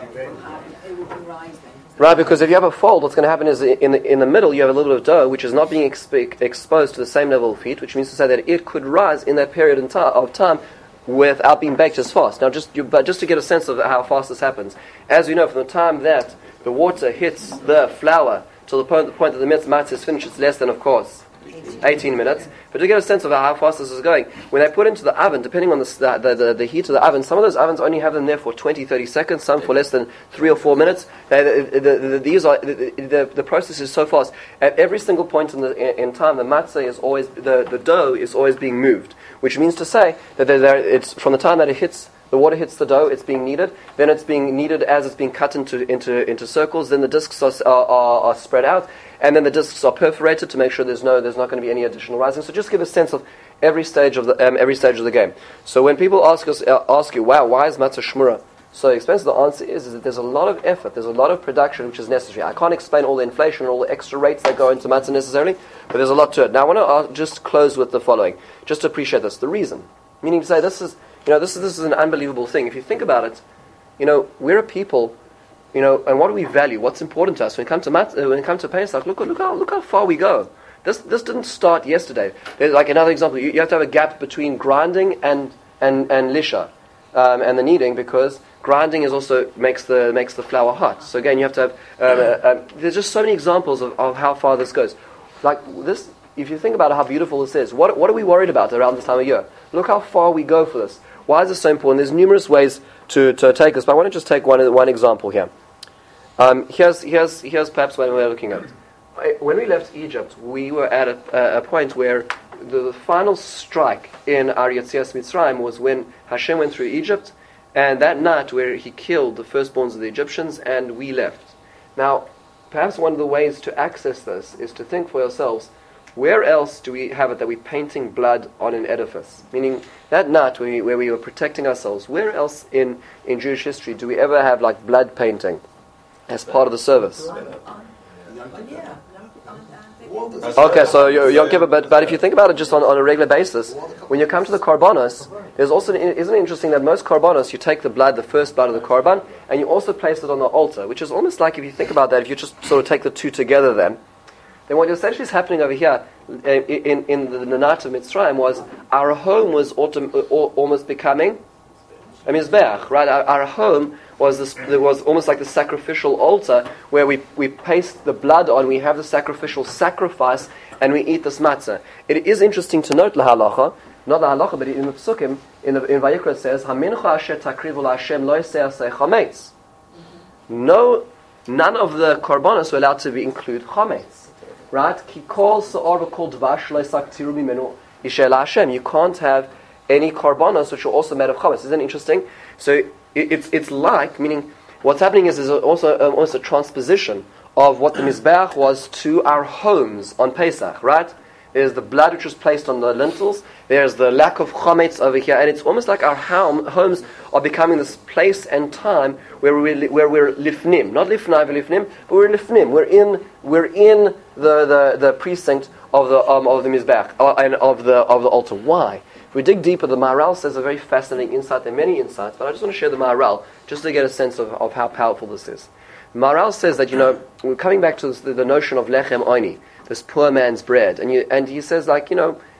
Right, because if you have a fold, what's going to happen is in the middle you have a little bit of dough which is not being exposed to the same level of heat, which means to say that it could rise in that period of time without being baked as fast. Now, just to get a sense of how fast this happens, as we know, from the time that the water hits the flour to the point that the matzah is finished, it's less than, of course, 18 minutes. But to get a sense of how fast this is going, when they put into the oven, depending on the heat of the oven, some of those ovens only have them there for 20-30 seconds, some for less than 3 or 4 minutes. The process is so fast. At every single point in time, the matzah is always, the dough is always being moved, which means to say that it's from the time that the water hits the dough, it's being kneaded. Then it's being kneaded as it's being cut into circles. Then the discs are spread out, and then the discs are perforated to make sure there's not going to be any additional rising. So just give a sense of every stage of the game. So when people ask you, wow, why is matzah shmura so expensive? The answer is that there's a lot of effort, there's a lot of production which is necessary. I can't explain all the inflation and all the extra rates that go into matzah necessarily, but there's a lot to it. Now I want to just close with the following, just to appreciate this. The reason, meaning to say this is an unbelievable thing. If you think about it, we're a people, and what do we value? What's important to us when it comes to Pesach? Look how far we go. This didn't start yesterday. There's like another example. You have to have a gap between grinding and lisha, and the kneading, because grinding also makes the flour hot. So again, you have to have. There's just so many examples of how far this goes. Like this, if you think about how beautiful this is, what are we worried about around this time of year? Look how far we go for this. Why is this so important? There's numerous ways to take this, but I want to just take one example here. Here's perhaps what we're looking at. When we left Egypt, we were at a point where the final strike in our Yetzias Mitzrayim was when Hashem went through Egypt, and that night where He killed the firstborns of the Egyptians, and we left. Now, perhaps one of the ways to access this is to think for yourselves, where else do we have it that we're painting blood on an edifice? Meaning, that night where we were protecting ourselves, where else in Jewish history do we ever have like blood painting as part of the service? Okay, so Yom Kippur, but if you think about it just on a regular basis, when you come to the Karbanos, there's also, isn't it interesting that most Karbanos, you take the first blood of the Karban, and you also place it on the altar, which is almost like, if you think about that, if you just sort of take the two together then what essentially is happening over here in the night of Mitzrayim was our home was almost becoming a mizbeach, right? Our home was almost like the sacrificial altar where we paste the blood on, we have the sacrificial sacrifice, and we eat this matzah. It is interesting to note lahalacha, not lahalacha, but in the Psukim, in Vayikra it says, "Hamincha asher takrivu laHashem lo yisei chametz." None of the korbanos were allowed to include chametz. Right? Ki kol sa'or v'kol dvash lo yisaktiru mimenu yishel laHashem. You can't have any korbanos which are also made of chametz. Isn't that interesting? So it's like, meaning what's happening is also almost a transposition of what the Mizbeach was to our homes on Pesach, right? There's the blood which was placed on the lintels. There's the lack of chometz over here, and it's almost like our homes are becoming this place and time where we're lifnim, not lifnai v'lifnim, but we're lifnim. We're in the precinct of the Mizbeach and of the altar. Why? If we dig deeper, the Maharal says a very fascinating insight. There are many insights, but I just want to share the Maharal just to get a sense of how powerful this is. Maharal says that, we're coming back to the notion of lechem oini, this poor man's bread, and he says, like,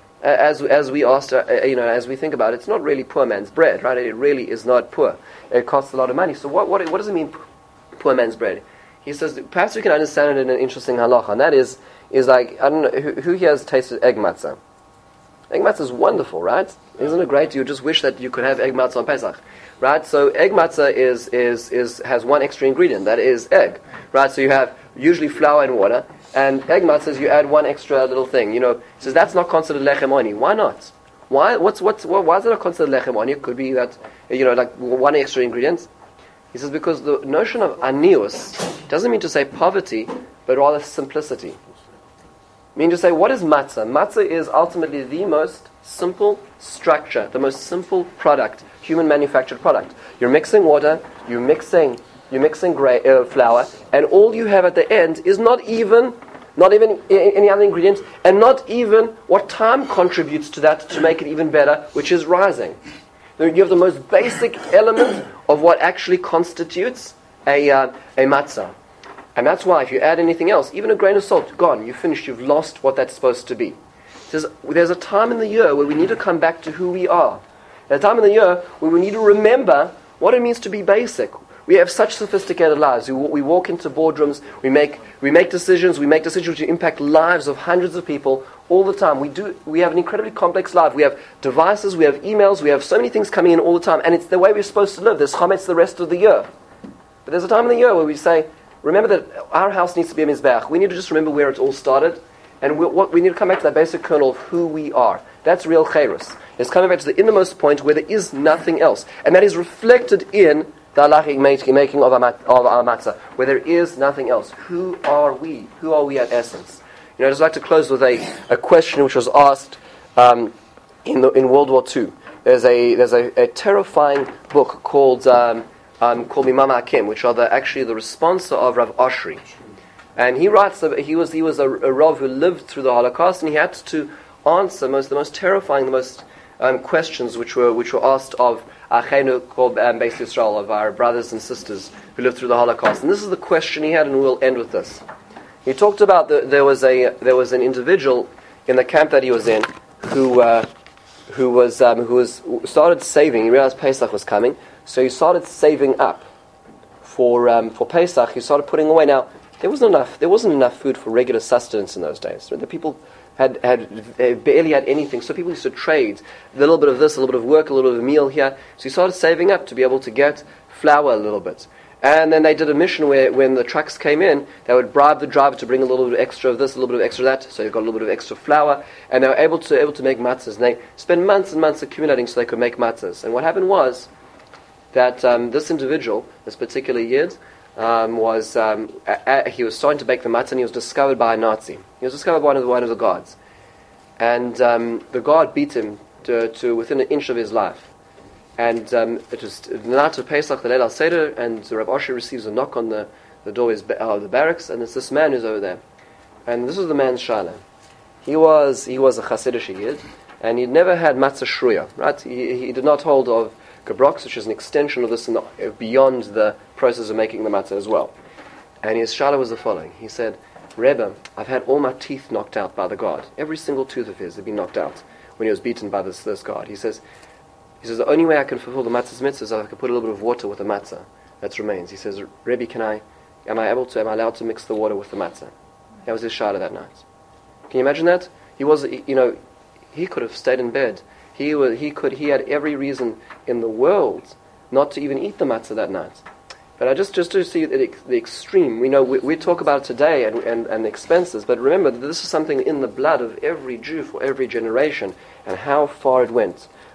as we asked, as we think about it, it's not really poor man's bread, right? It really is not poor. It costs a lot of money. So what does it mean, poor man's bread? He says perhaps we can understand it in an interesting halacha, and that is like, I don't know who here has tasted egg matzah. Egg matzah is wonderful, right? Isn't it great? You just wish that you could have egg matzah on Pesach, right? So egg matzah has one extra ingredient, that is egg, right? So you have usually flour and water, and egg matzah, you add one extra little thing. He says that's not considered lechem oni. Why not? Why is it not considered lechem oni? It could be that like one extra ingredient. He says because the notion of anius doesn't mean to say poverty, but rather simplicity. I mean to say, what is matzah? Matzah is ultimately the most simple structure, the most simple product, human manufactured product. You're mixing water, you're mixing flour, and all you have at the end is not even any other ingredients, and not even what time contributes to that to make it even better, which is rising. You have the most basic element of what actually constitutes a matzah. And that's why if you add anything else, even a grain of salt, gone, you've finished, you've lost what that's supposed to be. There's a time in the year where we need to come back to who we are. There's a time in the year where we need to remember what it means to be basic. We have such sophisticated lives. We walk into boardrooms, we make decisions which impact lives of hundreds of people all the time. We have an incredibly complex life. We have devices, we have emails, we have so many things coming in all the time, and it's the way we're supposed to live. There's chometz the rest of the year. But there's a time in the year where we say, remember that our house needs to be a mizbeach. We need to just remember where it all started, and we need to come back to that basic kernel of who we are. That's real chayrus. It's coming back to the innermost point where there is nothing else, and that is reflected in the halachic making of our matzah, where there is nothing else. Who are we? Who are we at essence? I'd just like to close with a question which was asked in World War II. There's a terrifying book called Mimam Hakim, which are actually the response of Rav Oshry, and he writes that he was a Rav who lived through the Holocaust, and he had to answer the most terrifying, the most questions which were asked of Achenu called Beis Yisrael, of our brothers and sisters who lived through the Holocaust. And this is the question he had, and we'll end with this. He talked about there was an individual in the camp that he was in who started saving. He realized Pesach was coming, so he started saving up for Pesach. He started putting away. Now there wasn't enough food for regular sustenance in those days. The people had barely had anything, so people used to trade a little bit of this, a little bit of work, a little bit of meal here. So he started saving up to be able to get flour a little bit. And then they did a mission where when the trucks came in, they would bribe the driver to bring a little bit extra of this, a little bit of extra of that, so they got a little bit of extra flour, and they were able to make matzahs. And they spent months and months accumulating so they could make matzahs. And what happened was that this individual, this particular Yid, he was starting to bake the matzah, and he was discovered by a Nazi. He was discovered by one of the guards, and the guard beat him to within an inch of his life. And it was the night of Pesach, the Leil HaSeder, and Rav Oshry receives a knock on the door of the barracks, and it's this man who's over there. And this is the man's shayla. He was a Hasidic Yid, and he'd never had matzah shruya, right? He did not hold of gebroks, which is an extension of this beyond the process of making the matzah as well. And his shayla was the following. He said, Rebbe, I've had all my teeth knocked out by the guard. Every single tooth of his had been knocked out when he was beaten by this guard. He says, the only way I can fulfill the matzah's mitzvah is if I can put a little bit of water with the matzah that remains. He says, Rebbe, am I allowed to mix the water with the matzah? That was his shayla that night. Can you imagine that? He could have stayed in bed. He had every reason in the world not to even eat the matzah that night. But just to see the extreme, we talk about it today and the expenses, but remember that this is something in the blood of every Jew for every generation, and how far it went.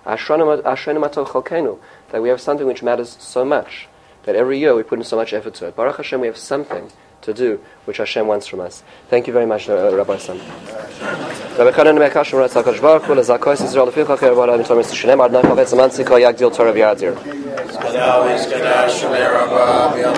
that we have something which matters so much, that every year we put in so much effort to it. Baruch Hashem, we have something to do which Hashem wants from us. Thank you very much, Rabbi Sam. Rabbi Chanan Mekashim writes, HaKadosh Baruch Hu leZakos Yisrael leficha k'Rabbi Olam Yitomer Shneim Ad Nafachet Zaman Tziko Yagdil Torah V'Yadzir.